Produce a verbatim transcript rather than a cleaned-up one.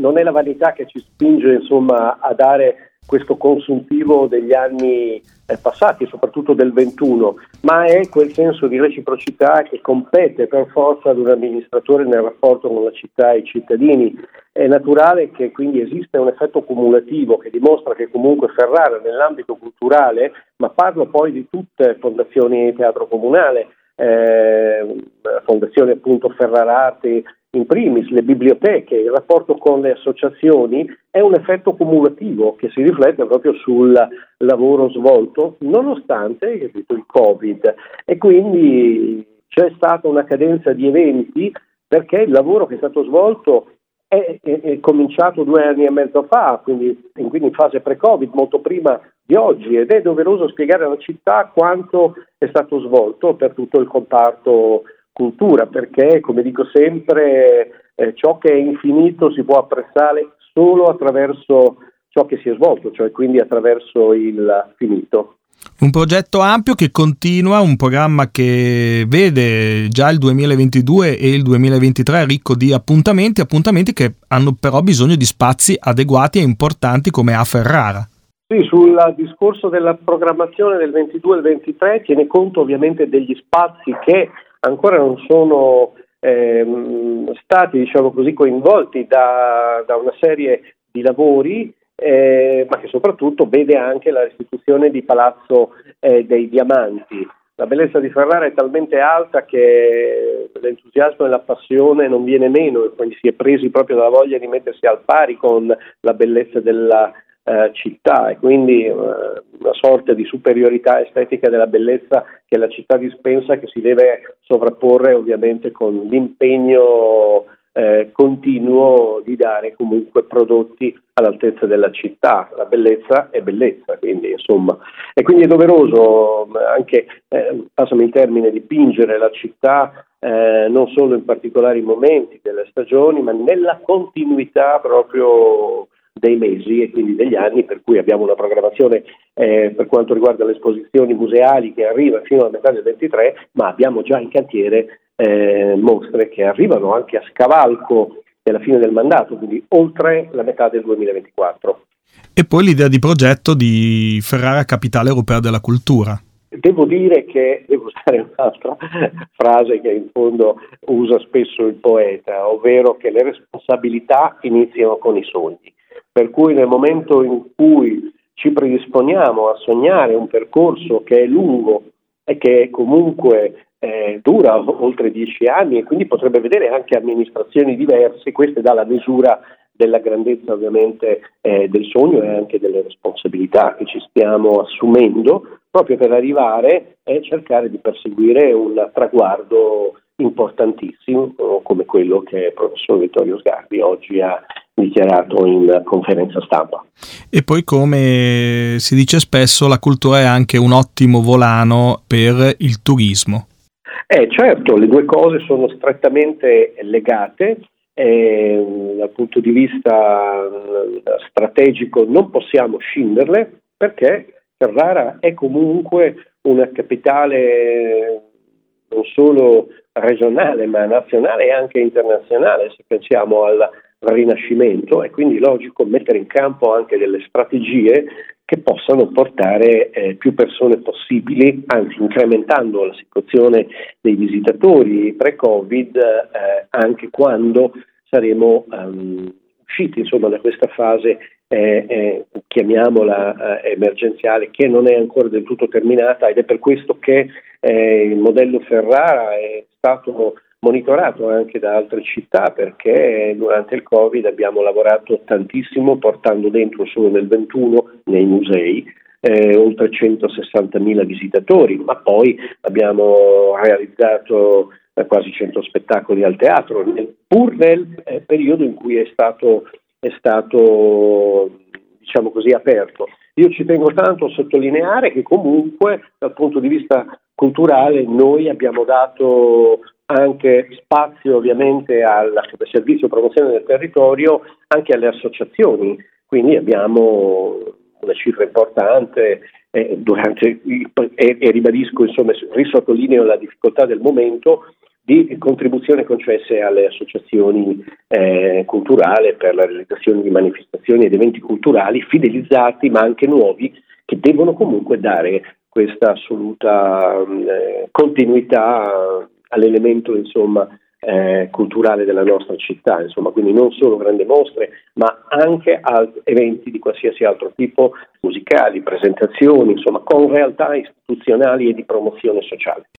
non è la vanità che ci spinge insomma a dare questo consuntivo degli anni eh, passati, soprattutto del ventuno, ma è quel senso di reciprocità che compete per forza ad un amministratore nel rapporto con la città e i cittadini. È naturale che quindi esiste un effetto cumulativo che dimostra che comunque Ferrara nell'ambito culturale, ma parlo poi di tutte fondazioni di teatro comunale, eh, fondazione appunto Ferrarate in primis, le biblioteche, il rapporto con le associazioni è un effetto cumulativo che si riflette proprio sul lavoro svolto nonostante il Covid, e quindi c'è stata una cadenza di eventi perché il lavoro che è stato svolto è, è, è cominciato due anni e mezzo fa, quindi, quindi in fase pre-Covid, molto prima di oggi, ed è doveroso spiegare alla città quanto è stato svolto per tutto il comparto cultura, perché come dico sempre eh, ciò che è infinito si può apprezzare solo attraverso ciò che si è svolto, cioè quindi attraverso il finito. Un progetto ampio che continua, un programma che vede già il duemilaventidue e il duemilaventitré ricco di appuntamenti, appuntamenti che hanno però bisogno di spazi adeguati e importanti come a Ferrara. Sì, sul discorso della programmazione del ventidue e del ventitré tiene conto ovviamente degli spazi che ancora non sono ehm, stati, diciamo così, coinvolti da, da una serie di lavori, eh, ma che soprattutto vede anche la restituzione di Palazzo eh, dei Diamanti. La bellezza di Ferrara è talmente alta che l'entusiasmo e la passione non viene meno, e quindi si è presi proprio dalla voglia di mettersi al pari con la bellezza della Eh, città, e quindi eh, una sorta di superiorità estetica della bellezza che la città dispensa, che si deve sovrapporre ovviamente con l'impegno eh, continuo di dare comunque prodotti all'altezza della città. La bellezza è bellezza, quindi insomma, e quindi è doveroso anche, eh, passami il termine, dipingere la città eh, non solo in particolari momenti delle stagioni, ma nella continuità proprio dei mesi e quindi degli anni, per cui abbiamo una programmazione eh, per quanto riguarda le esposizioni museali che arriva fino alla metà del ventitré, ma abbiamo già in cantiere eh, mostre che arrivano anche a scavalco della fine del mandato, quindi oltre la metà del duemilaventiquattro. E poi l'idea di progetto di Ferrara Capitale Europea della Cultura. Devo dire che, devo usare un'altra frase che in fondo usa spesso il poeta, ovvero che le responsabilità iniziano con i sogni. Per cui nel momento in cui ci predisponiamo a sognare un percorso che è lungo e che comunque eh, dura oltre dieci anni e quindi potrebbe vedere anche amministrazioni diverse, questa dà la misura della grandezza ovviamente eh, del sogno e anche delle responsabilità che ci stiamo assumendo proprio per arrivare e cercare di perseguire un traguardo importantissimo come quello che il professor Vittorio Sgarbi oggi ha dichiarato in conferenza stampa. E poi, come si dice spesso, la cultura è anche un ottimo volano per il turismo. Eh certo, le due cose sono strettamente legate. Eh, dal punto di vista strategico non possiamo scinderle, perché Ferrara è comunque una capitale non solo regionale ma nazionale e anche internazionale, se pensiamo al Rinascimento, e quindi è logico mettere in campo anche delle strategie che possano portare eh, più persone possibili, anzi incrementando la situazione dei visitatori pre-Covid eh, anche quando saremo um, usciti insomma da questa fase eh, eh, chiamiamola eh, emergenziale, che non è ancora del tutto terminata, ed è per questo che eh, il modello Ferrara è stato monitorato anche da altre città, perché durante il Covid abbiamo lavorato tantissimo portando dentro solo nel ventuno nei musei eh, oltre centosessantamila visitatori, ma poi abbiamo realizzato eh, quasi cento spettacoli al teatro, nel, pur nel eh, periodo in cui è stato, è stato diciamo così aperto. Io ci tengo tanto a sottolineare che comunque dal punto di vista culturale noi abbiamo dato anche spazio ovviamente al servizio promozione del territorio, anche alle associazioni, quindi abbiamo una cifra importante eh, durante il, e, e ribadisco, insomma, risottolineo la difficoltà del momento, di contribuzione concesse alle associazioni eh, culturali per la realizzazione di manifestazioni ed eventi culturali fidelizzati ma anche nuovi, che devono comunque dare questa assoluta eh, continuità all'elemento insomma eh, culturale della nostra città, insomma, quindi non solo grandi mostre ma anche alt- eventi di qualsiasi altro tipo, musicali, presentazioni, insomma con realtà istituzionali e di promozione sociale.